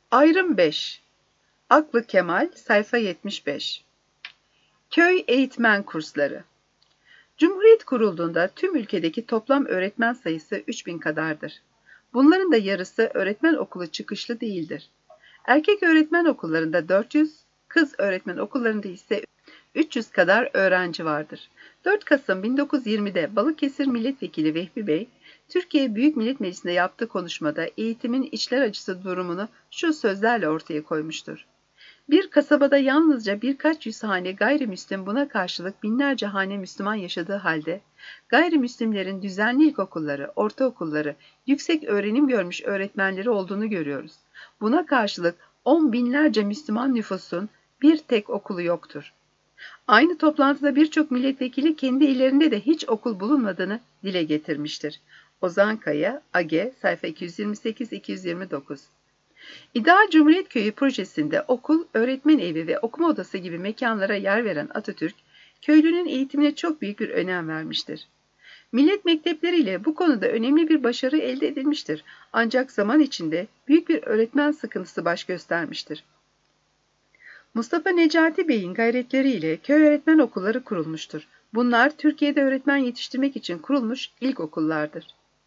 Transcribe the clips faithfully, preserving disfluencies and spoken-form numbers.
Ayrım beş. Aklı Kemal, sayfa yetmiş beş. Köy eğitmen kursları. Cumhuriyet kurulduğunda tüm ülkedeki toplam öğretmen sayısı üç bin kadardır. Bunların da yarısı öğretmen okulu çıkışlı değildir. Erkek öğretmen okullarında dört yüz, kız öğretmen okullarında ise üç yüz kadar öğrenci vardır. dört Kasım bin dokuz yüz yirmide Balıkesir Milletvekili Vehbi Bey, Türkiye Büyük Millet Meclisi'nde yaptığı konuşmada eğitimin içler acısı durumunu şu sözlerle ortaya koymuştur. Bir kasabada yalnızca birkaç yüz hane gayrimüslim, buna karşılık binlerce hane Müslüman yaşadığı halde, gayrimüslimlerin düzenli ilkokulları, ortaokulları, yüksek öğrenim görmüş öğretmenleri olduğunu görüyoruz. Buna karşılık on binlerce Müslüman nüfusun bir tek okulu yoktur. Aynı toplantıda birçok milletvekili kendi illerinde de hiç okul bulunmadığını dile getirmiştir. Ozan Kaya, A G, sayfa iki yüz yirmi sekiz iki yüz yirmi dokuz. İdeal Cumhuriyet Köyü projesinde okul, öğretmen evi ve okuma odası gibi mekanlara yer veren Atatürk, köylünün eğitimine çok büyük bir önem vermiştir. Millet mektepleriyle bu konuda önemli bir başarı elde edilmiştir. Ancak zaman içinde büyük bir öğretmen sıkıntısı baş göstermiştir. Mustafa Necati Bey'in gayretleriyle köy öğretmen okulları kurulmuştur. Bunlar Türkiye'de öğretmen yetiştirmek için kurulmuş ilk okullardır.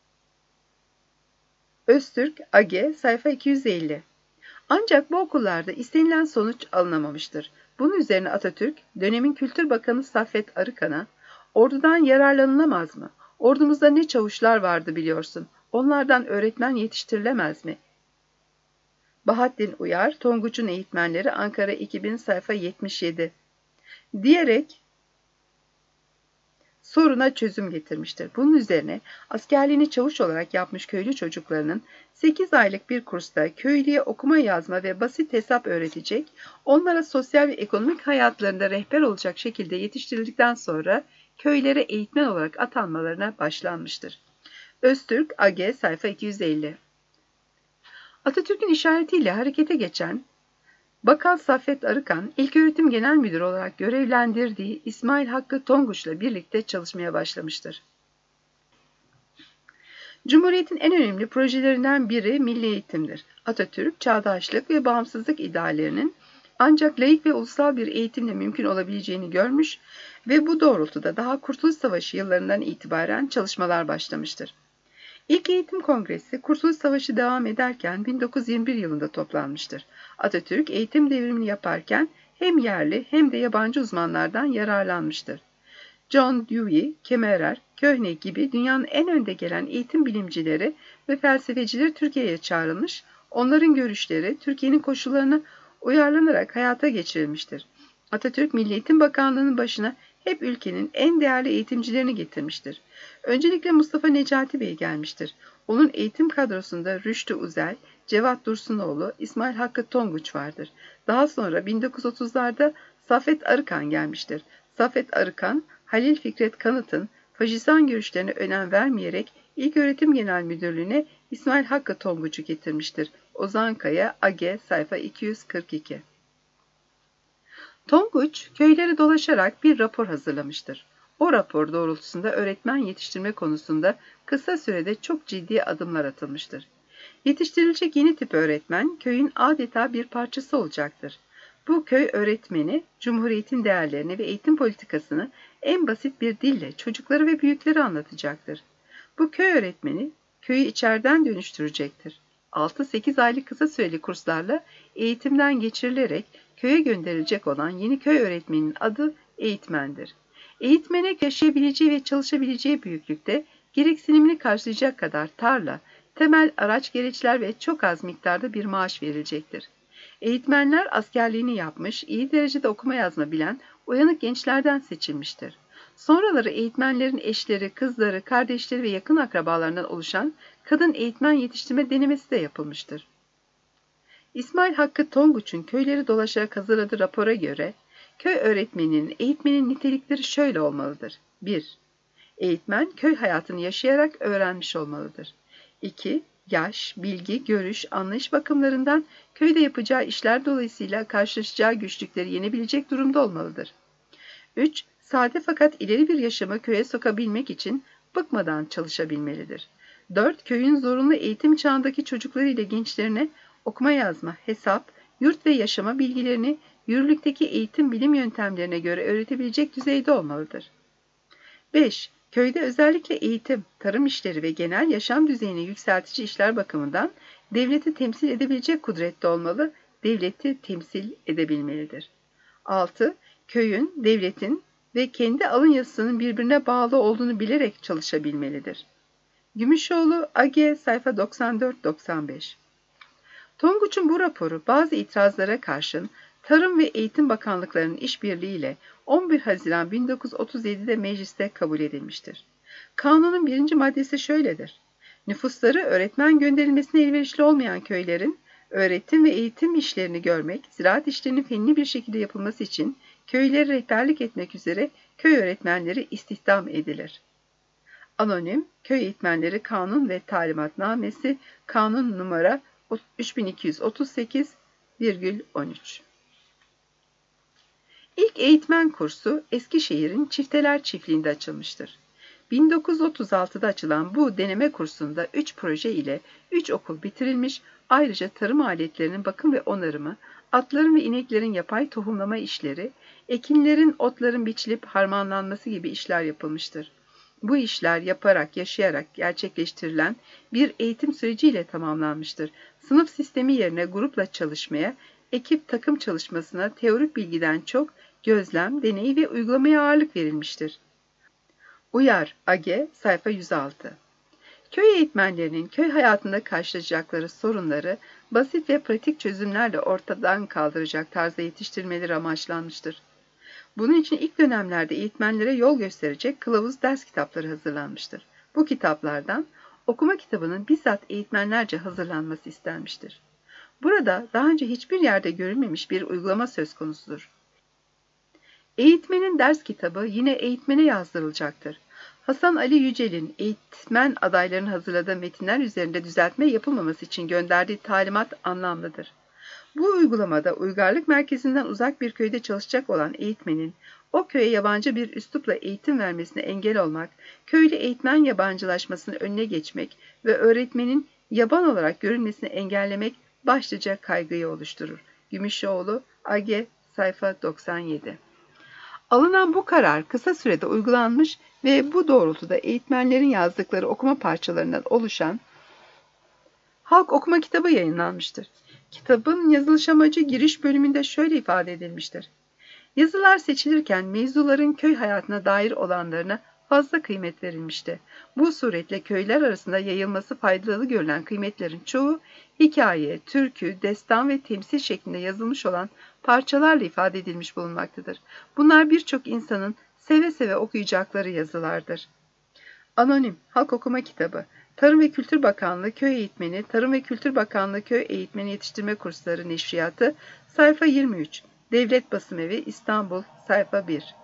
Öztürk, A G, sayfa iki yüz elli. Ancak bu okullarda istenilen sonuç alınamamıştır. Bunun üzerine Atatürk, dönemin Kültür Bakanı Saffet Arıkan'a, "Ordudan yararlanılamaz mı? Ordumuzda ne çavuşlar vardı biliyorsun. Onlardan öğretmen yetiştirilemez mi?" Bahattin Uyar, Tonguç'un eğitmenleri, Ankara iki bin, sayfa yetmiş yedi. diyerek soruna çözüm getirmiştir. Bunun üzerine askerliğini çavuş olarak yapmış köylü çocuklarının sekiz aylık bir kursta köylüye okuma yazma ve basit hesap öğretecek, onlara sosyal ve ekonomik hayatlarında rehber olacak şekilde yetiştirildikten sonra köylere eğitmen olarak atanmalarına başlanmıştır. Öztürk, A G, sayfa iki yüz elli. Atatürk'ün işaretiyle harekete geçen Bakan Saffet Arıkan, İlköğretim Genel Müdürü olarak görevlendirdiği İsmail Hakkı Tonguç'la birlikte çalışmaya başlamıştır. Cumhuriyet'in en önemli projelerinden biri milli eğitimdir. Atatürk, çağdaşlık ve bağımsızlık ideallerinin ancak laik ve ulusal bir eğitimle mümkün olabileceğini görmüş ve bu doğrultuda daha Kurtuluş Savaşı yıllarından itibaren çalışmalar başlamıştır. İlk Eğitim Kongresi, Kurtuluş Savaşı devam ederken bin dokuz yüz yirmi bir yılında toplanmıştır. Atatürk, eğitim devrimini yaparken hem yerli hem de yabancı uzmanlardan yararlanmıştır. John Dewey, Kemmerer, Köhne gibi dünyanın en önde gelen eğitim bilimcileri ve felsefecileri Türkiye'ye çağrılmış, onların görüşleri Türkiye'nin koşullarına uyarlanarak hayata geçirilmiştir. Atatürk, Milli Eğitim Bakanlığı'nın başına hep ülkenin en değerli eğitimcilerini getirmiştir. Öncelikle Mustafa Necati Bey gelmiştir. Onun eğitim kadrosunda Rüştü Uzel, Cevat Dursunoğlu, İsmail Hakkı Tonguç vardır. Daha sonra bin dokuz yüz otuzlarda Saffet Arıkan gelmiştir. Saffet Arıkan, Halil Fikret Kanıt'ın faşizan görüşlerine önem vermeyerek İlköğretim Genel Müdürlüğü'ne İsmail Hakkı Tonguç'u getirmiştir. Ozan Kaya, A G, sayfa iki yüz kırk iki. Tonguç, köyleri dolaşarak bir rapor hazırlamıştır. O rapor doğrultusunda öğretmen yetiştirme konusunda kısa sürede çok ciddi adımlar atılmıştır. Yetiştirilecek yeni tip öğretmen, köyün adeta bir parçası olacaktır. Bu köy öğretmeni, Cumhuriyet'in değerlerini ve eğitim politikasını en basit bir dille çocukları ve büyükleri anlatacaktır. Bu köy öğretmeni, köyü içeriden dönüştürecektir. altı sekiz aylık kısa süreli kurslarla eğitimden geçirilerek köye gönderilecek olan yeni köy öğretmeninin adı eğitmendir. Eğitmene yaşayabileceği ve çalışabileceği büyüklükte gereksinimini karşılayacak kadar tarla, temel araç gereçler ve çok az miktarda bir maaş verilecektir. Eğitmenler askerliğini yapmış, iyi derecede okuma yazma bilen uyanık gençlerden seçilmiştir. Sonraları eğitmenlerin eşleri, kızları, kardeşleri ve yakın akrabalarından oluşan kadın eğitmen yetiştirme denemesi de yapılmıştır. İsmail Hakkı Tonguç'un köyleri dolaşarak hazırladığı rapora göre, köy öğretmeninin, eğitmenin nitelikleri şöyle olmalıdır. bir Eğitmen, köy hayatını yaşayarak öğrenmiş olmalıdır. iki Yaş, bilgi, görüş, anlayış bakımlarından köyde yapacağı işler dolayısıyla karşılaşacağı güçlükleri yenebilecek durumda olmalıdır. üç Sade fakat ileri bir yaşamı köye sokabilmek için bıkmadan çalışabilmelidir. dört Köyün zorunlu eğitim çağındaki çocukları ile gençlerine okuma yazma, hesap, yurt ve yaşama bilgilerini yürürlükteki eğitim bilim yöntemlerine göre öğretebilecek düzeyde olmalıdır. beş. Köyde özellikle eğitim, tarım işleri ve genel yaşam düzeyini yükseltici işler bakımından devleti temsil edebilecek kudrette olmalı, devleti temsil edebilmelidir. altı. Köyün, devletin ve kendi alın yazısının birbirine bağlı olduğunu bilerek çalışabilmelidir. Gümüşoğlu, A G, sayfa doksan dört doksan beş. Tonguç'un bu raporu bazı itirazlara karşın Tarım ve Eğitim Bakanlıklarının işbirliğiyle on bir Haziran bin dokuz yüz otuz yedi'de mecliste kabul edilmiştir. Kanunun birinci maddesi şöyledir. Nüfusları öğretmen gönderilmesine elverişli olmayan köylerin öğretim ve eğitim işlerini görmek, ziraat işlerinin fenli bir şekilde yapılması için köylere rehberlik etmek üzere köy öğretmenleri istihdam edilir. Anonim, Köy Eğitmenleri Kanun ve Talimatnamesi, Kanun numara üç bin iki yüz otuz sekiz virgül on üç. İlk eğitmen kursu Eskişehir'in Çifteler Çiftliği'nde açılmıştır. bin dokuz yüz otuz altı'da açılan bu deneme kursunda üç proje ile üç okul bitirilmiş, ayrıca tarım aletlerinin bakım ve onarımı, atların ve ineklerin yapay tohumlama işleri, ekinlerin, otların biçilip harmanlanması gibi işler yapılmıştır. Bu işler yaparak, yaşayarak gerçekleştirilen bir eğitim süreciyle tamamlanmıştır. Sınıf sistemi yerine grupla çalışmaya, ekip takım çalışmasına teorik bilgiden çok gözlem, deney ve uygulamaya ağırlık verilmiştir. Uyar, A G, sayfa yüz altı. Köy eğitmenlerinin köy hayatında karşılaşacakları sorunları basit ve pratik çözümlerle ortadan kaldıracak tarzda yetiştirmeleri amaçlanmıştır. Bunun için ilk dönemlerde eğitmenlere yol gösterecek kılavuz ders kitapları hazırlanmıştır. Bu kitaplardan okuma kitabının bizzat eğitmenlerce hazırlanması istenmiştir. Burada daha önce hiçbir yerde görülmemiş bir uygulama söz konusudur. Eğitmenin ders kitabı yine eğitmene yazdırılacaktır. Hasan Ali Yücel'in eğitmen adaylarının hazırladığı metinler üzerinde düzeltme yapılmaması için gönderdiği talimat anlamlıdır. Bu uygulamada uygarlık merkezinden uzak bir köyde çalışacak olan eğitmenin o köye yabancı bir üslupla eğitim vermesine engel olmak, köylü eğitmen yabancılaşmasının önüne geçmek ve öğretmenin yaban olarak görülmesini engellemek başlıca kaygıyı oluşturur. Gümüşoğlu, A G, sayfa doksan yedi. Alınan bu karar kısa sürede uygulanmış ve bu doğrultuda eğitmenlerin yazdıkları okuma parçalarından oluşan halk okuma kitabı yayınlanmıştır. Kitabın yazılış amacı giriş bölümünde şöyle ifade edilmiştir. Yazılar seçilirken mevzuların köy hayatına dair olanlarına fazla kıymet verilmişti. Bu suretle köyler arasında yayılması faydalı görülen kıymetlerin çoğu hikaye, türkü, destan ve temsil şeklinde yazılmış olan parçalarla ifade edilmiş bulunmaktadır. Bunlar birçok insanın seve seve okuyacakları yazılardır. Anonim, Halk Okuma Kitabı, Tarım ve Kültür Bakanlığı Köy Eğitmeni, Tarım ve Kültür Bakanlığı Köy Eğitmeni Yetiştirme Kursları Neşriyatı, sayfa yirmi üç, Devlet Basımevi, İstanbul, sayfa bir.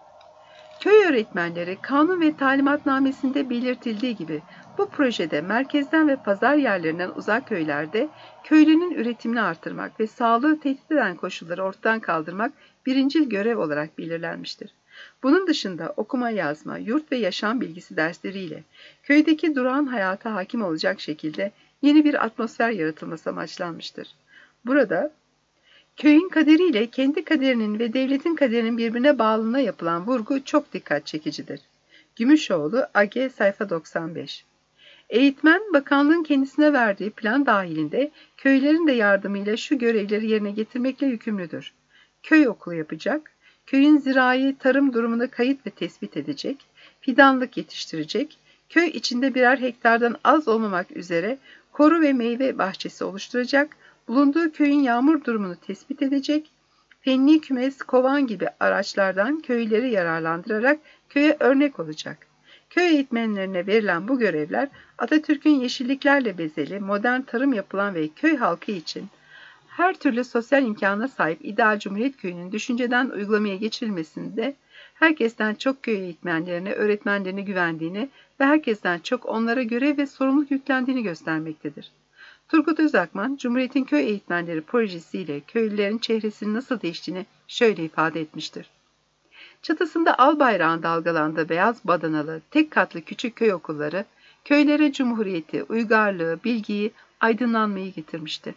Köy öğretmenleri kanun ve talimatnamesinde belirtildiği gibi bu projede merkezden ve pazar yerlerinden uzak köylerde köylünün üretimini artırmak ve sağlığı tehdit eden koşulları ortadan kaldırmak birincil görev olarak belirlenmiştir. Bunun dışında okuma yazma, yurt ve yaşam bilgisi dersleriyle köydeki durağan hayata hakim olacak şekilde yeni bir atmosfer yaratılması amaçlanmıştır. Burada köyün kaderiyle kendi kaderinin ve devletin kaderinin birbirine bağlılığına yapılan vurgu çok dikkat çekicidir. Gümüşoğlu, A G, sayfa doksan beş. Eğitmen, bakanlığın kendisine verdiği plan dahilinde köylerin de yardımıyla şu görevleri yerine getirmekle yükümlüdür. Köy okulu yapacak, köyün zirai tarım durumunu kayıt ve tespit edecek, fidanlık yetiştirecek, köy içinde birer hektardan az olmamak üzere koru ve meyve bahçesi oluşturacak, bulunduğu köyün yağmur durumunu tespit edecek, fenli kümes, kovan gibi araçlardan köyleri yararlandırarak köye örnek olacak. Köy eğitmenlerine verilen bu görevler Atatürk'ün yeşilliklerle bezeli, modern tarım yapılan ve köy halkı için her türlü sosyal imkana sahip ideal Cumhuriyet Köyü'nün düşünceden uygulamaya geçirilmesinde herkesten çok köy eğitmenlerine, öğretmenlerine güvendiğini ve herkesten çok onlara görev ve sorumluluk yüklendiğini göstermektedir. Turgut Özakman, Cumhuriyet'in köy eğitmenleri projesiyle köylülerin çehresinin nasıl değiştiğini şöyle ifade etmiştir. Çatısında al bayrağın dalgalandığı beyaz badanalı, tek katlı küçük köy okulları, köylere cumhuriyeti, uygarlığı, bilgiyi, aydınlanmayı getirmişti.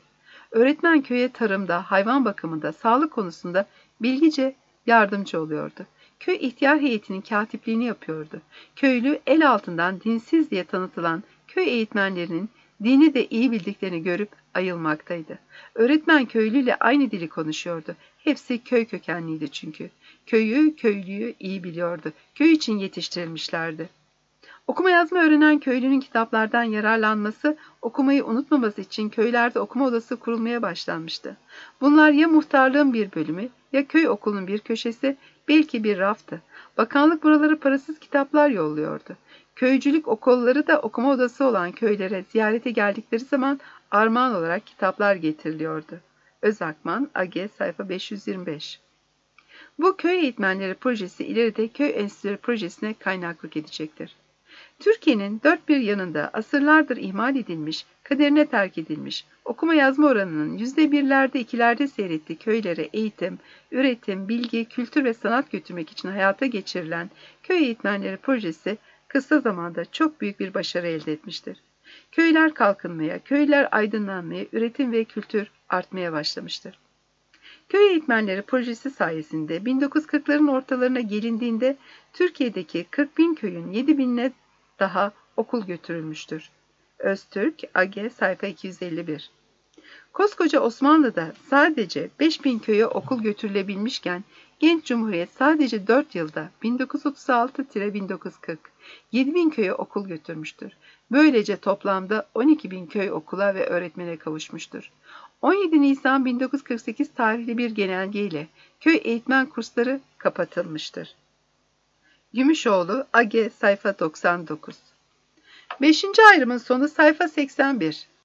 Öğretmen köye tarımda, hayvan bakımında, sağlık konusunda bilgice yardımcı oluyordu. Köy ihtiyar heyetinin katipliğini yapıyordu. Köylü el altından dinsiz diye tanıtılan köy eğitmenlerinin dini de iyi bildiklerini görüp ayılmaktaydı. Öğretmen köylüyle aynı dili konuşuyordu. Hepsi köy kökenliydi çünkü. Köyü, köylüyü iyi biliyordu. Köy için yetiştirilmişlerdi. Okuma yazma öğrenen köylünün kitaplardan yararlanması, okumayı unutmaması için köylerde okuma odası kurulmaya başlanmıştı. Bunlar ya muhtarlığın bir bölümü, ya köy okulunun bir köşesi, belki bir raftı. Bakanlık buralara parasız kitaplar yolluyordu. Köycülük okulları da okuma odası olan köylere ziyarete geldikleri zaman armağan olarak kitaplar getiriliyordu. Özakman, A G sayfa beş yüz yirmi beş. Bu köy eğitmenleri projesi ileride köy enstitüleri projesine kaynaklık edecektir. Türkiye'nin dört bir yanında asırlardır ihmal edilmiş, kaderine terk edilmiş, okuma yazma oranının yüzde birlerde ikilerde seyrettiği köylere eğitim, üretim, bilgi, kültür ve sanat götürmek için hayata geçirilen köy eğitmenleri projesi kısa zamanda çok büyük bir başarı elde etmiştir. Köyler kalkınmaya, köyler aydınlanmaya, üretim ve kültür artmaya başlamıştır. Köy eğitmenleri projesi sayesinde bin dokuz yüz kırkların ortalarına gelindiğinde Türkiye'deki kırk bin köyün yedi binine daha okul götürülmüştür. Öztürk, A G sayfa iki yüz elli bir. Koskoca Osmanlı'da sadece beş bin köye okul götürülebilmişken genç cumhuriyet sadece dört yılda bin dokuz yüz otuz altı bin dokuz yüz kırk yedi bin köye okul götürmüştür. Böylece toplamda on iki bin köy okula ve öğretmene kavuşmuştur. on yedi Nisan bin dokuz yüz kırk sekiz tarihli bir genelgeyle köy eğitmen kursları kapatılmıştır. Gümüşoğlu, A G sayfa doksan dokuz. beşinci ayrımın sonu sayfa seksen bir.